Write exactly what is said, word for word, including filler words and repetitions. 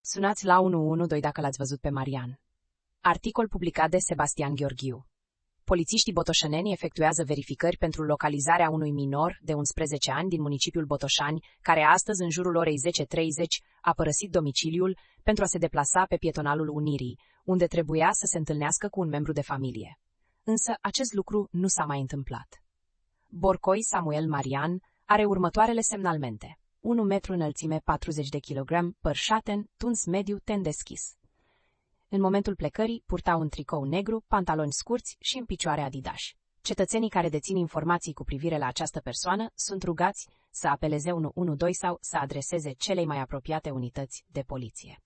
Sunați la unu unu doi dacă l-ați văzut pe Marian. Articol publicat de Sebastian Gheorghiu. Polițiștii botoșaneni efectuează verificări pentru localizarea unui minor de unsprezece ani din municipiul Botoșani, care astăzi, în jurul orei zece treizeci, a părăsit domiciliul pentru a se deplasa pe pietonalul Unirii, unde trebuia să se întâlnească cu un membru de familie. Însă acest lucru nu s-a mai întâmplat. Borcoi Samuel Marian are următoarele semnalmente. unu metru înălțime, patruzeci de kilograme, păr șaten, tuns mediu, ten deschis. În momentul plecării, purta un tricou negru, pantaloni scurți și în picioare Adidas. Cetățenii care dețin informații cu privire la această persoană sunt rugați să apeleze unu unu doi sau să adreseze celei mai apropiate unități de poliție.